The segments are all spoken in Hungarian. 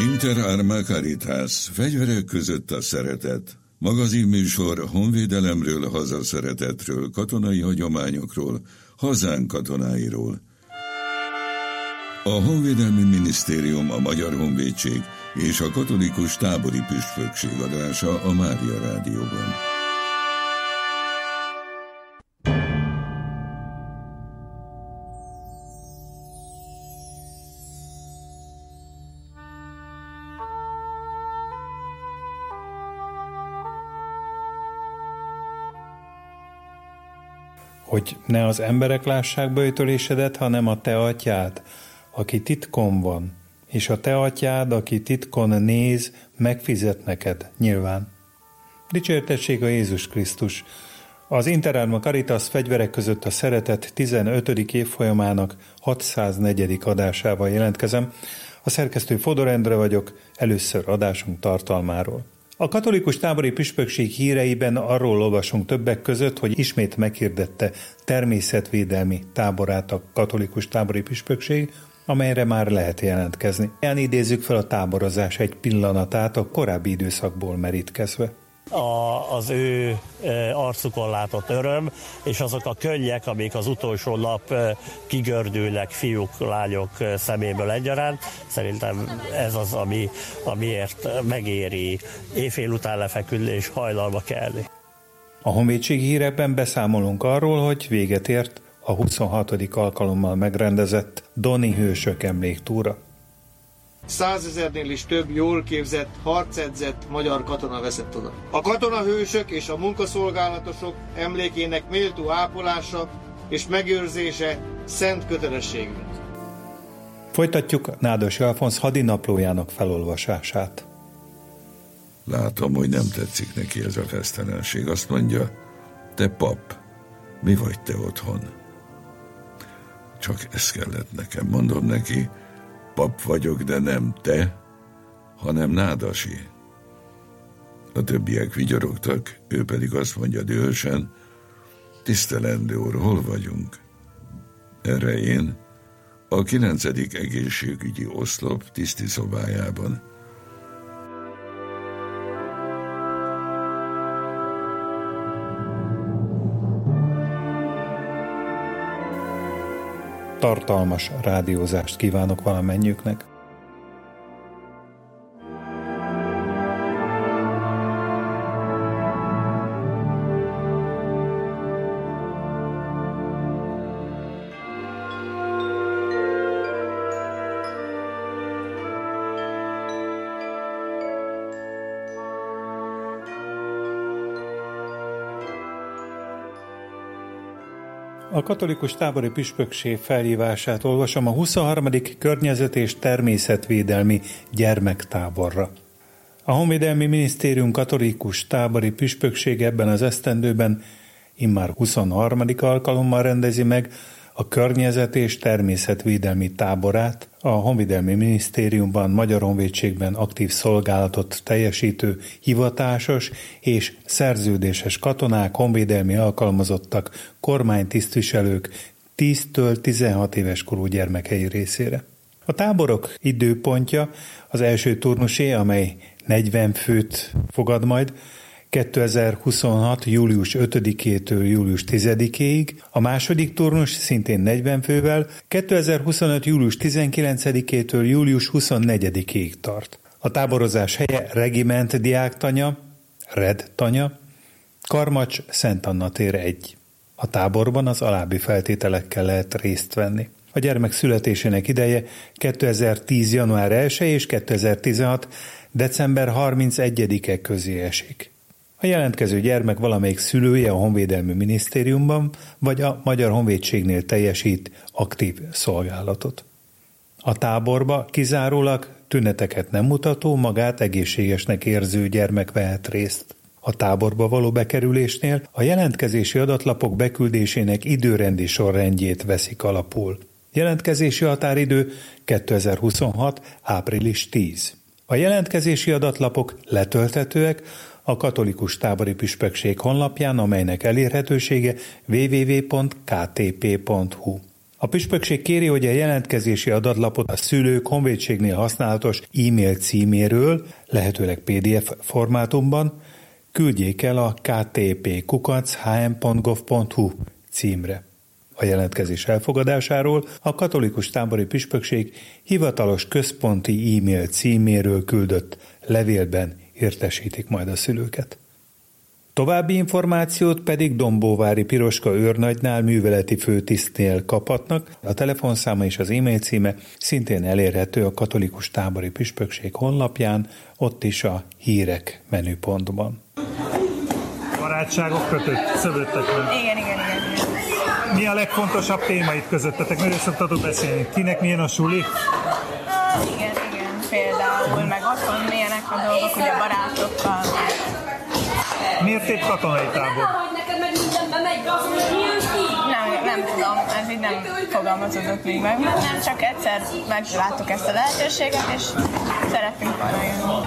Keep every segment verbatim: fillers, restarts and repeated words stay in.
Inter Arma Caritas, fegyverek között a szeretet. Magazinműsor honvédelemről, hazaszeretetről, katonai hagyományokról, hazánk katonáiról. A Honvédelmi Minisztérium, a Magyar Honvédség és a Katolikus Tábori Püspökség adása a Mária Rádióban. Hogy ne az emberek lássák böjtölésedet, hanem a te atyád, aki titkon van, és a te atyád, aki titkon néz, megfizet neked, nyilván. Dicsértessék a Jézus Krisztus! Az Inter Arma Caritas fegyverek között a szeretet tizenötödik évfolyamának hatszáznegyedik adásával jelentkezem. A szerkesztő Fodor Endre vagyok, először adásunk tartalmáról. A katolikus tábori püspökség híreiben arról olvasunk többek között, hogy ismét meghirdette természetvédelmi táborát a katolikus tábori püspökség, amelyre már lehet jelentkezni. Ilyen idézzük fel a táborozás egy pillanatát a korábbi időszakból merítkezve. A, az ő e, arcukon látott öröm, és azok a könnyek, amik az utolsó nap e, kigördülnek fiúk, lányok e, szeméből egyaránt, szerintem ez az, ami, amiért megéri éjfél után lefeküdni és hajnalba kelni. A honvédség hírekben beszámolunk arról, hogy véget ért a huszonhatodik alkalommal megrendezett Doni Hősök emléktúra. Százezernél is több jól képzett, harcedzett magyar katona veszett oda. A katonahősök és a munkaszolgálatosok emlékének méltó ápolása és megőrzése szent kötelességünk. Folytatjuk Nádas Alfonz hadinaplójának felolvasását. Látom, hogy nem tetszik neki ez a fesztelenség. Azt mondja, te pap, mi vagy te otthon? Csak ez kellett nekem. Mondom neki, pap vagyok, de nem te, hanem Nádasi. A többiek vigyorogtak, ő pedig azt mondja dühösen, tisztelendő úr, hol vagyunk? Erre én a kilencedik egészségügyi oszlop tiszti szobájában. Tartalmas rádiózást kívánok valamennyiüknek. A katolikus tábori püspökség felhívását olvasom a huszonharmadik környezet- és természetvédelmi gyermektáborra. A Honvédelmi Minisztérium katolikus tábori püspökség ebben az esztendőben immár huszonharmadik alkalommal rendezi meg a környezet- és természetvédelmi táborát a Honvédelmi Minisztériumban, Magyar Honvédségben aktív szolgálatot teljesítő hivatásos és szerződéses katonák, honvédelmi alkalmazottak, kormánytisztviselők tíztől tizenhat éves korú gyermekei részére. A táborok időpontja az első turnusé, amely negyven főt fogad majd, kétezer-huszonhat. július ötödikétől július tizedikéig, a második turnus szintén negyven fővel kétezer-huszonöt. július tizenkilencedikétől július huszonnegyedikéig tart. A táborozás helye Regiment Diáktanya, Red Tanya, Karmacs, Szent Anna tér egy. A táborban az alábbi feltételekkel lehet részt venni. A gyermek születésének ideje kétezer-tíz. január elseje és kétezer-tizenhat. december harmincegyedike közé esik. A jelentkező gyermek valamelyik szülője a Honvédelmi Minisztériumban vagy a Magyar Honvédségnél teljesít aktív szolgálatot. A táborba kizárólag tüneteket nem mutató, magát egészségesnek érző gyermek vehet részt. A táborba való bekerülésnél a jelentkezési adatlapok beküldésének időrendi sorrendjét veszik alapul. Jelentkezési határidő kétezer-huszonhat. április tíz. A jelentkezési adatlapok letölthetőek a katolikus tábori püspökség honlapján, amelynek elérhetősége double-u double-u double-u pont k t p pont h u. A püspökség kéri, hogy a jelentkezési adatlapot a szülők honvédségnél használatos e-mail címéről, lehetőleg pé dé ef formátumban, küldjék el a k t p kukac h m pont gov pont h u címre. A jelentkezés elfogadásáról a katolikus tábori püspökség hivatalos központi e-mail címéről küldött levélben értesítik majd a szülőket. További információt pedig Dombóvári Piroska őrnagynál műveleti főtisztnél kaphatnak. A telefonszáma és az e-mail címe szintén elérhető a katolikus tábori püspökség honlapján, ott is a hírek menüpontban. Barátságok kötött, szövődtek meg. Igen, igen, igen, igen. Mi a legfontosabb témáit közöttetek? Miről szoktatok beszélni? Kinek milyen a suli? Igen, igen, például, meg otthon milyenek a dolgok, ugye a barátokkal. Miért épp katonai tábor? Nem, nem tudom, ez így nem fogalmazódott még meg. Nem, csak egyszer megláttuk ezt a lehetőséget, és szeretnénk arra jönni.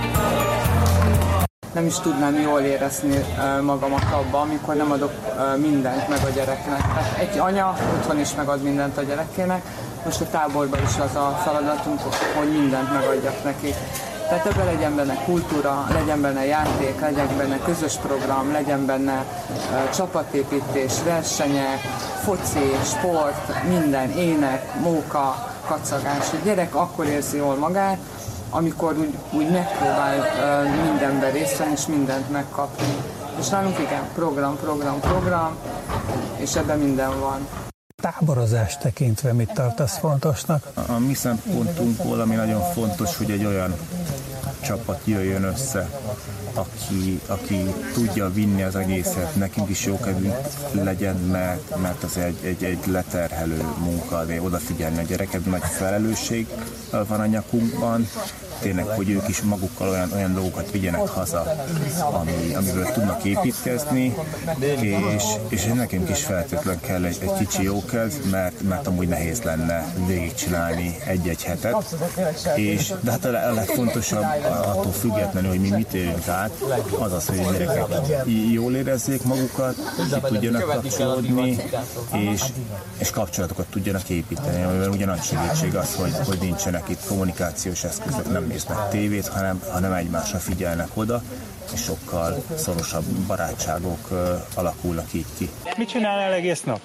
Nem is tudnám jól érezni magamat abban, amikor nem adok mindent meg a gyereknek. Tehát egy anya otthon is megad mindent a gyerekének, most a táborban is az a feladatunk, hogy mindent megadjak neki. Tehát ebben legyen benne kultúra, legyen benne játék, legyen benne közös program, legyen benne uh, csapatépítés, versenyek, foci, sport, minden, ének, móka, kacagás. A gyerek akkor érzi jól magát, amikor úgy, úgy megpróbál uh, mindenben részt venni és mindent megkapni. És nálunk igen, program, program, program, és ebben minden van. Táborozást tekintve mit tartasz fontosnak? A, a mi szempontunkból, ami nagyon fontos, hogy egy olyan csapat jöjjön össze, aki, aki tudja vinni az egészet, nekünk is jókedvünk legyen, mert, mert az egy, egy, egy leterhelő munka, de odafigyelni a gyereket, nagy felelősség van a nyakunkban, tényleg, hogy ők is magukkal olyan, olyan dolgokat vigyenek haza, ami, amiből tudnak építkezni, és, és nekünk is feltétlenül kell egy, egy kicsi jókedv, mert, mert amúgy nehéz lenne végigcsinálni egy-egy hetet, és, de hát a legfontosabb attól függetlenül, hogy mi mit érünk át, az az, hogy a gyerekek jól érezzék magukat, ki tudjanak kapcsolódni, és, és kapcsolatokat tudjanak építeni, amivel ugye nagy segítség az, hogy, hogy nincsenek itt kommunikációs eszközök, nem néznek tévét, hanem, hanem egymásra figyelnek oda, és sokkal szorosabb barátságok uh, alakulnak így ki. Mit csinálnál egész nap?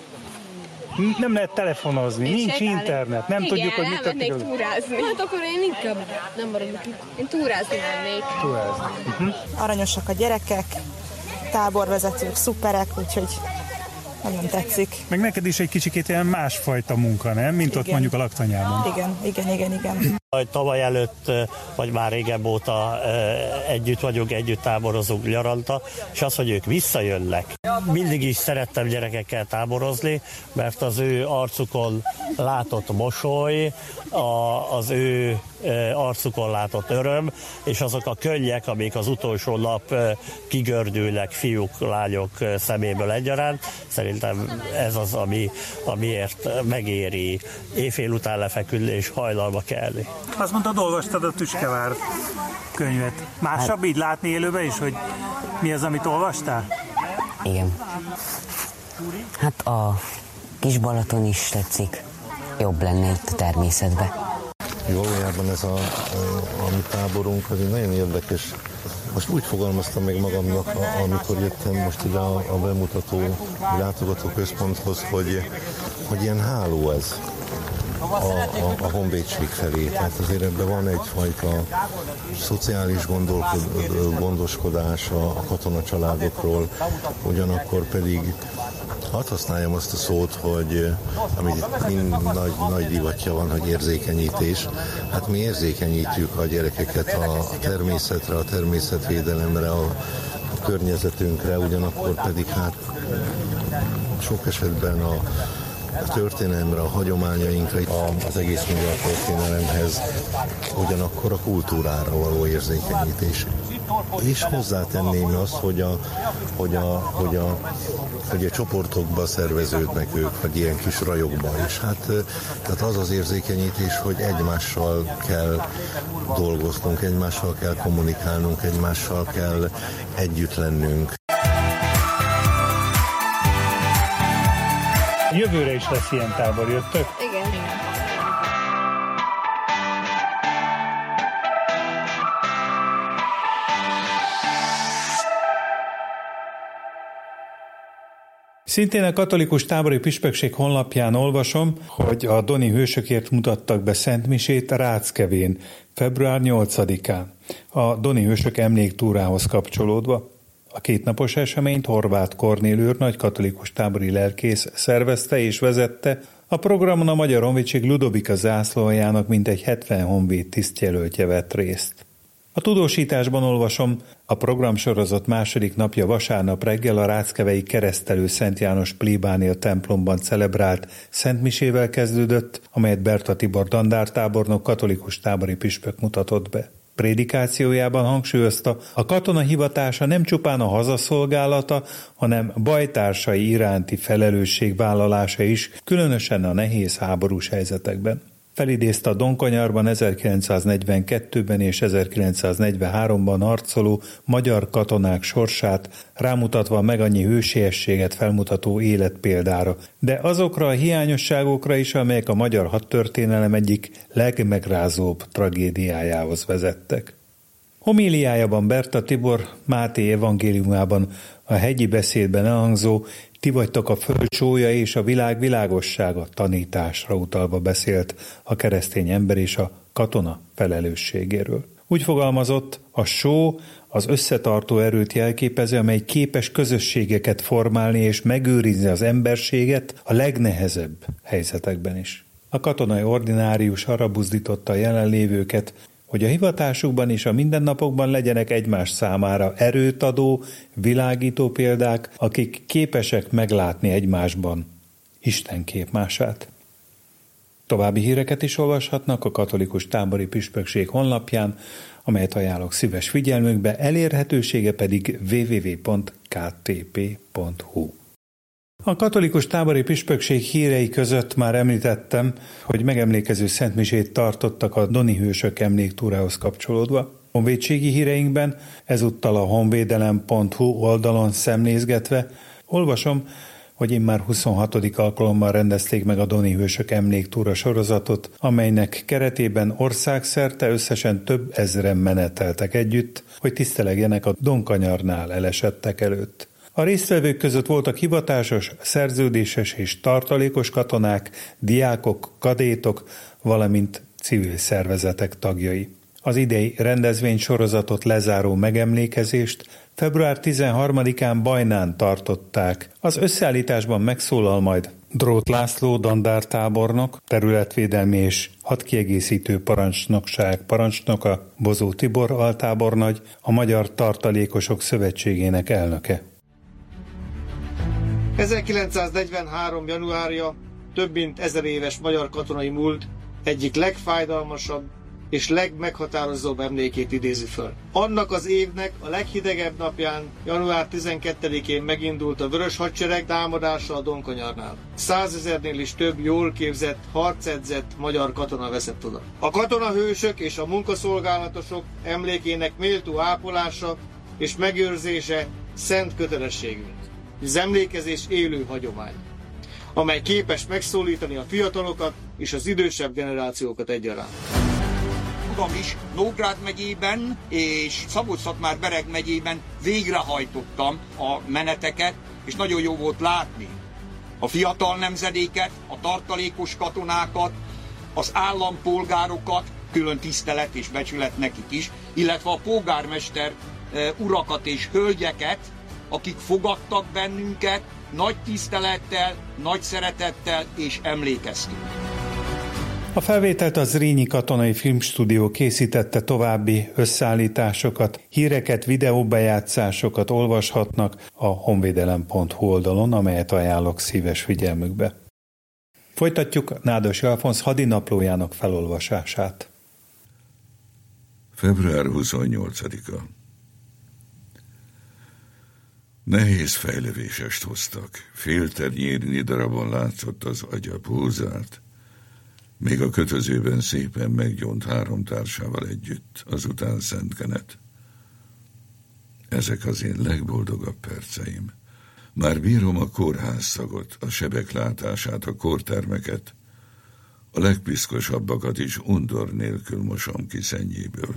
Nem lehet telefonozni, én nincs sétálni. Internet, nem igen, tudjuk, hogy mit történik. Igen, túrázni. Hát akkor én inkább nem maradok itt. Én túrázni mennék. Túrázni. Uh-huh. Aranyosak a gyerekek, táborvezetők szuperek, úgyhogy nagyon tetszik. Meg neked is egy kicsikét ilyen másfajta munka, nem? Mint igen. Ott mondjuk a laktanyában. Igen, igen, igen, igen. Tavaly előtt, vagy már régebb óta együtt vagyunk, együtt táborozunk nyaranta, és az, hogy ők visszajönnek. Mindig is szerettem gyerekekkel táborozni, mert az ő arcukon látott mosoly, az ő arcukon látott öröm, és azok a könnyek, amik az utolsó nap kigördülnek fiúk, lányok szeméből egyaránt, szerintem ez az, ami, amiért megéri éjfél után lefeküdni és hajnalba kelni. Azt mondtad, olvastad a Tüskevár könyvet. Másabb hát, így látni élőben is, hogy mi az, amit olvastál? Igen. Hát a Kis-Balaton is tetszik. Jobb lenne itt a természetben. Valójában ez a, a, a mi táborunk az egy nagyon érdekes. Most úgy fogalmaztam meg magamnak, amikor jöttem most ide a, a bemutató látogató központhoz, hogy, hogy ilyen háló ez. A, a, a honvédség felé. Tehát azért ebben van egyfajta szociális gondoskodás a, a katonacsaládokról, ugyanakkor pedig hadd használjam azt a szót, hogy amit mind nagy, nagy divatja van, hogy érzékenyítés. Hát mi érzékenyítjük a gyerekeket a természetre, a természetvédelemre, a, a környezetünkre, ugyanakkor pedig hát sok esetben a a történelemre, a hagyományainkra, az egész magyar történelemhez, ugyanakkor a kultúrára való érzékenyítés. És hozzátenném azt, hogy a, hogy a, hogy a, hogy a csoportokba szerveződnek ők, vagy ilyen kis rajokba is. Hát tehát az az érzékenyítés, hogy egymással kell dolgoznunk, egymással kell kommunikálnunk, egymással kell együtt lennünk. Jövőre is lesz ilyen tábor, jöttök? Igen. Szintén a katolikus tábori püspökség honlapján olvasom, hogy a doni hősökért mutattak be szentmisét Ráckevén, február nyolcadikán, a doni hősök emléktúrához kapcsolódva. A kétnapos eseményt Horváth Kornél őrnagy katolikus tábori lelkész szervezte és vezette, a programon a Magyar Honvédség Ludovika zászlóaljának mintegy hetven honvéd tisztjelöltje vett részt. A tudósításban olvasom, a programsorozat második napja vasárnap reggel a ráckevei Keresztelő Szent János plébánia templomban celebrált szentmisével kezdődött, amelyet Berta Tibor dandártábornok katolikus tábori püspök mutatott be. Prédikációjában hangsúlyozta, a katona hivatása nem csupán a hazaszolgálata, hanem bajtársai iránti felelősségvállalása is, különösen a nehéz háborús helyzetekben. Felidézte a Donkanyarban ezerkilencszáznegyvenkettőben és ezerkilencszáznegyvenháromban harcoló magyar katonák sorsát, rámutatva meg annyi hősiességet felmutató életpéldára, de azokra a hiányosságokra is, amelyek a magyar hadtörténelem egyik legmegrázóbb tragédiájához vezettek. Homíliájában Berta Tibor Máté evangéliumában a hegyi beszédben elhangzó "Ti vagytok a föld sója és a világ világossága" tanításra utalva beszélt a keresztény ember és a katona felelősségéről. Úgy fogalmazott, a só az összetartó erőt jelképezi, amely képes közösségeket formálni és megőrizni az emberséget a legnehezebb helyzetekben is. A katonai ordinárius arra buzdította a jelenlévőket, hogy a hivatásukban és a mindennapokban legyenek egymás számára erőt adó, világító példák, akik képesek meglátni egymásban Isten képmását. További híreket is olvashatnak a katolikus tábori püspökség honlapján, amelyet ajánlok szíves figyelmükbe, elérhetősége pedig double-u double-u double-u pont k t p pont h u. A katolikus tábori püspökség hírei között már említettem, hogy megemlékező szentmisét tartottak a doni hősök emléktúrához kapcsolódva. Honvédségi híreinkben, ezúttal a honvédelem pont hu oldalon szemlézgetve, olvasom, hogy immár huszonhatodik alkalommal rendezték meg a doni hősök emléktúra sorozatot, amelynek keretében országszerte összesen több ezren meneteltek együtt, hogy tisztelegjenek a Donkanyarnál elesettek előtt. A résztvevők között voltak hivatásos, szerződéses és tartalékos katonák, diákok, kadétok, valamint civil szervezetek tagjai. Az idei rendezvénysorozatot lezáró megemlékezést február tizenharmadikán Bajnán tartották. Az összeállításban megszólal majd Drót László dandártábornok, területvédelmi és hadkiegészítő parancsnokság parancsnoka, Bozó Tibor altábornagy, a Magyar Tartalékosok Szövetségének elnöke. ezerkilencszáznegyvenhárom. januárja több mint ezer éves magyar katonai múlt egyik legfájdalmasabb és legmeghatározóbb emlékét idézi föl. Annak az évnek a leghidegebb napján, január tizenkettedikén megindult a Vörös Hadsereg támadása a Donkanyarnál. Százezernél is több jól képzett, harcedzett magyar katona veszett oda. A katonahősök és a munkaszolgálatosok emlékének méltó ápolása és megőrzése szent kötelességünk. Az emlékezés élő hagyomány, amely képes megszólítani a fiatalokat és az idősebb generációkat egyaránt. Magam is Nógrád megyében és Szabolcs-Szatmár-Bereg megyében végrehajtottam a meneteket, és nagyon jó volt látni a fiatal nemzedéket, a tartalékos katonákat, az állampolgárokat, külön tisztelet és becsület nekik is, illetve a polgármester urakat és hölgyeket, akik fogadtak bennünket nagy tisztelettel, nagy szeretettel és emlékeztünk. A felvételt a Zrínyi Katonai Filmstúdió készítette, további összeállításokat, híreket, videóbejátszásokat olvashatnak a honvédelem pont hu oldalon, amelyet ajánlok szíves figyelmükbe. Folytatjuk Nádas Alfonz hadinaplójának felolvasását. február huszonnyolcadika. Nehéz fejlevésest hoztak. Félternyérnyi darabon látszott az agya pulzált, még a kötözőben szépen meggyónt három társával együtt, azután Szent Kenet. Ezek az én legboldogabb perceim. Már bírom a kórházszagot, a sebek látását, a kórtermeket, a legpiszkosabbakat is undor nélkül mosom ki szennyéből.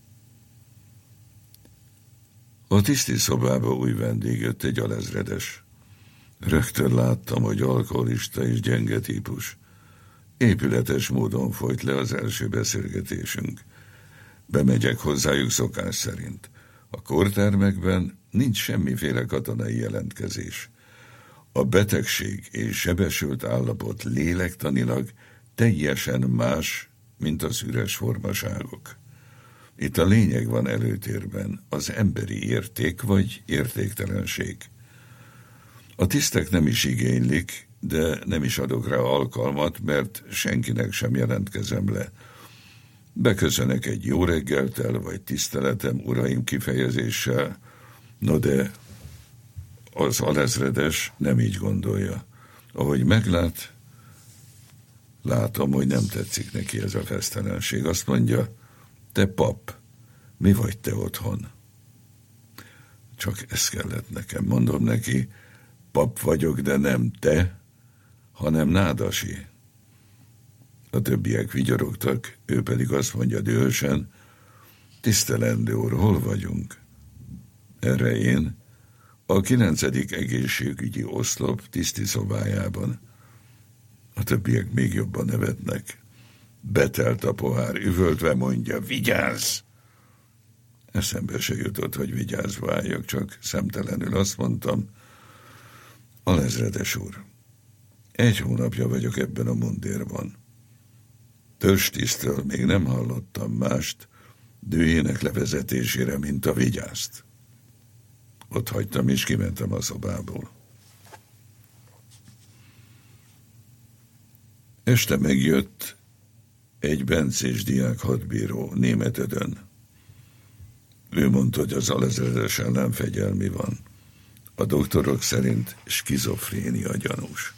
A tiszti szobába új vendég jött, egy alezredes. Rögtön láttam, hogy alkoholista és gyenge típus. Épületes módon folyt le az első beszélgetésünk. Bemegyek hozzájuk szokás szerint. A kórtermekben nincs semmiféle katonai jelentkezés. A betegség és sebesült állapot lélektanilag teljesen más, mint az üres formaságok. Itt a lényeg van előtérben, az emberi érték vagy értéktelenség. A tisztek nem is igénylik, de nem is adok rá alkalmat, mert senkinek sem jelentkezem le. Beköszönök egy jó reggeltel, vagy tiszteletem, uraim kifejezéssel, no de az alezredes nem így gondolja. Ahogy meglát, látom, hogy nem tetszik neki ez a fesztelenség. Azt mondja, te pap, mi vagy te otthon? Csak ez kellett nekem. Mondom neki, pap vagyok, de nem te, hanem Nádasi. A többiek vigyorogtak, ő pedig azt mondja dühösen, tisztelendő úr, hol vagyunk? Erre én, a kilencedik egészségügyi oszlop tiszti szobájában. A többiek még jobban nevetnek. Betelt a pohár, üvöltve mondja, vigyázz! Eszembe se jutott, hogy vigyázva álljak, csak szemtelenül azt mondtam, alezredes úr, egy hónapja vagyok ebben a mundérban. Törstisztől még nem hallottam mást dühének levezetésére, mint a vigyázt. Ott hagytam és kimentem a szobából. Este megjött egy bencés diák hadbíró Németedön. Ő mondta, hogy az alezredes ellen fegyelmi van. A doktorok szerint skizofrénia gyanús.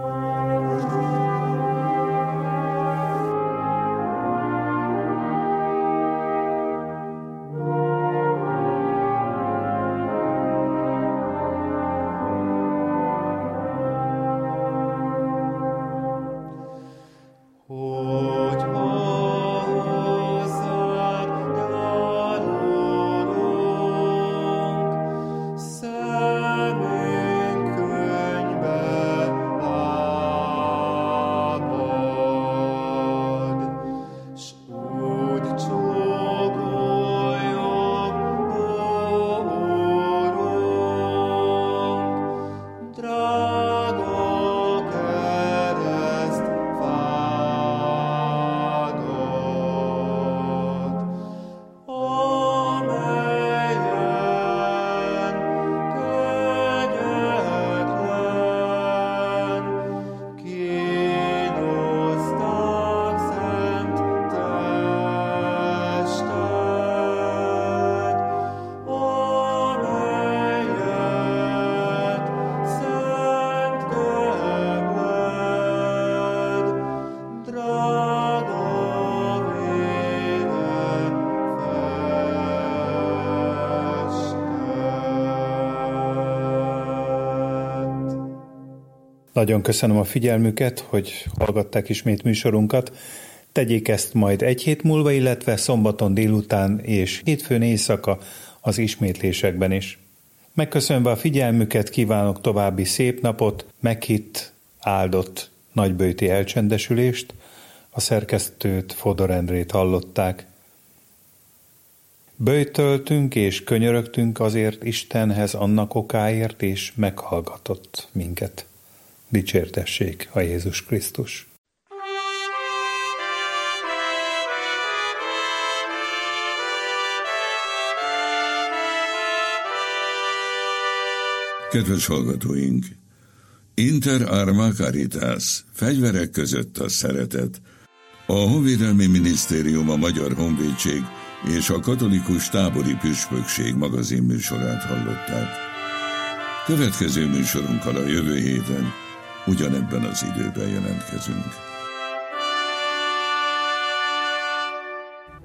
Nagyon köszönöm a figyelmüket, hogy hallgatták ismét műsorunkat. Tegyék ezt majd egy hét múlva, illetve szombaton délután és hétfőn éjszaka az ismétlésekben is. Megköszönve a figyelmüket, kívánok további szép napot, meghitt, áldott nagyböjti elcsendesülést. A szerkesztőt, Fodor Endrét hallották. Böjtöltünk és könyörögtünk azért Istenhez annak okáért, és meghallgatott minket. Dicsértessék a Jézus Krisztus! Kedves hallgatóink! Inter arma caritas, fegyverek között a szeretet. A Honvédelmi Minisztérium, a Magyar Honvédség és a Katolikus Tábori Püspökség magazin műsorát hallották. Következő műsorunkkal a jövő héten ugyanebben az időben jelentkezünk.